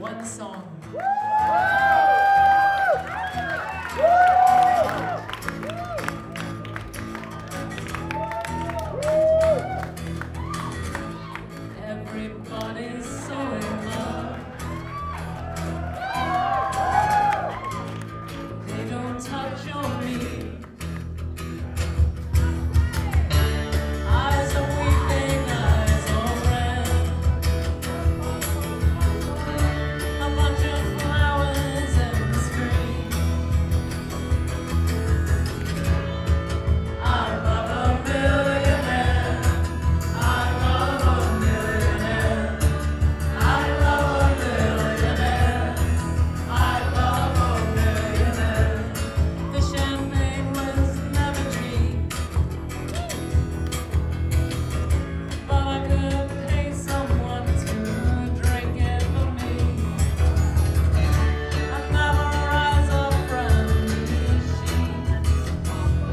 one song. Everybody's so in love. They don't touch on me. Eyes are weeping, eyes are red. A bunch of flowers in the street. I love a millionaire. I love a millionaire. I love a millionaire. I love a millionaire. The champagne was never cheap, but I could pay someone to drink it for me. I never rise up from these sheets,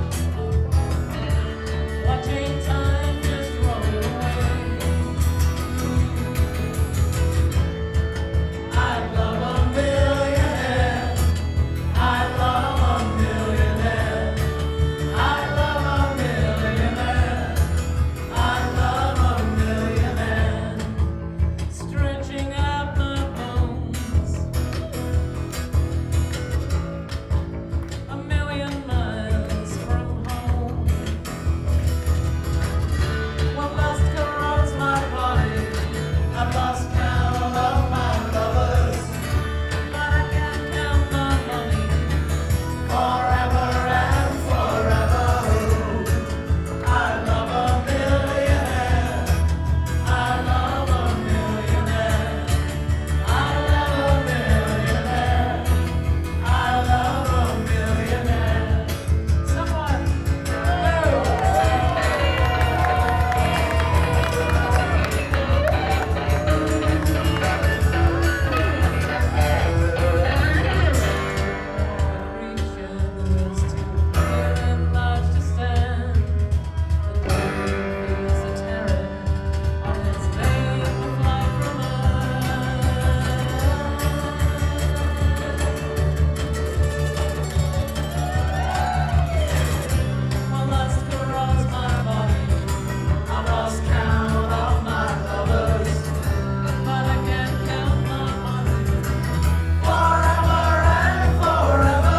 watching time just roll away. I love a millionaire. I love a millionaire. I love a millionaire. I love a millionaire. Stretching out my bones 1,000,000 miles from home. When lust corrodes my body, I've lost count of my lovers, but I can't count my money forever and forever. I love a millionaire. I love a millionaire. I love a millionaire. I love a millionaire. Someone, creatures too big and large to stand. The dog feels the terror on its vain flight from Earth. When lust corrodes my body, I've lost count of my lovers, but I can't count my money forever and forever.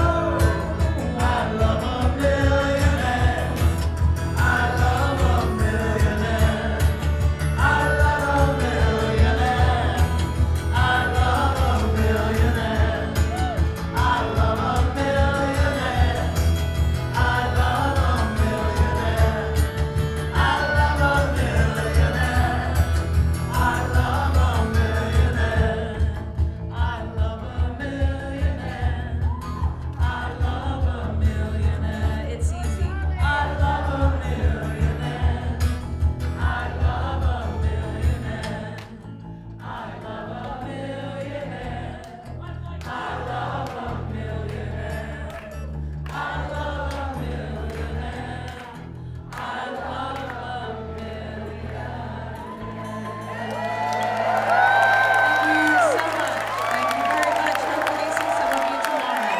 I love a millionaire. I love a millionaire. I love a millionaire. I love a millionaire. I love a millionaire. I love a millionaire. I love a millionaire. I love a millionaire. I love a millionaire. I love a millionaire. It's easy. I love a millionaire. I love a millionaire. I love a millionaire. I love a millionaire. I love a millionaire. I love a millionaire. Thank you so much. Thank you very much. Hopefully see some of you tomorrow.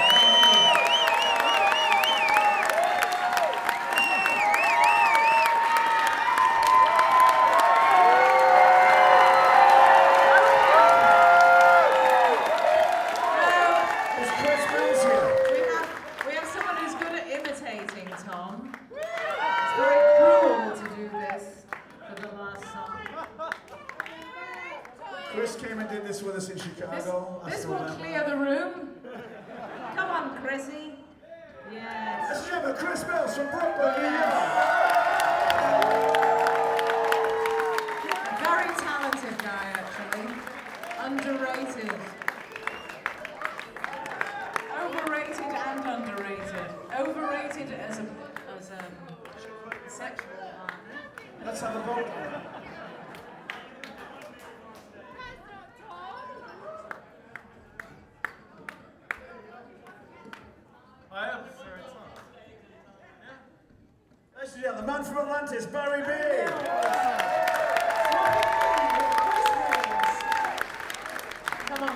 It's Chris Mills here. We have someone who's good at imitating Tom. It's very cruel to do this for the last song. Chris came and did this with us in Chicago. I This still will remember. clear the room. Come on, Chrissy. Yes. Let's have a Chris Mills from Brooklyn, New York. A very talented guy, actually. Underrated. Overrated and underrated. Overrated as a sexual partner. Let's have a vote. I am. Ladies and gentlemen, the man from Atlantis, Barry B. Come on.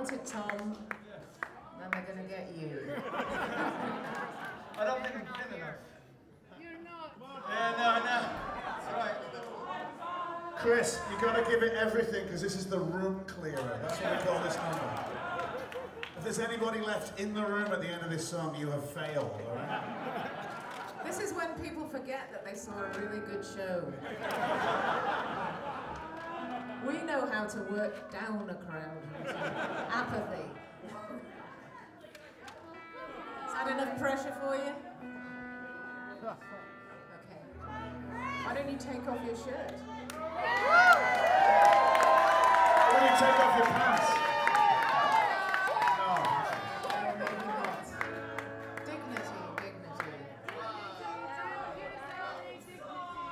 wanted Tom, then they're going to get you. I don't think I'm thin enough. You're not. Yeah, no, I know. That's right. Chris, you got to give it everything because this is the room clearer. That's what we call this number. If there's anybody left in the room at the end of this song, you have failed, all right? This is when people forget that they saw a really good show. We know how to work down a crowd. Apathy. Is that enough pressure for you? Okay. Why don't you take off your shirt? Why don't you take off your pants?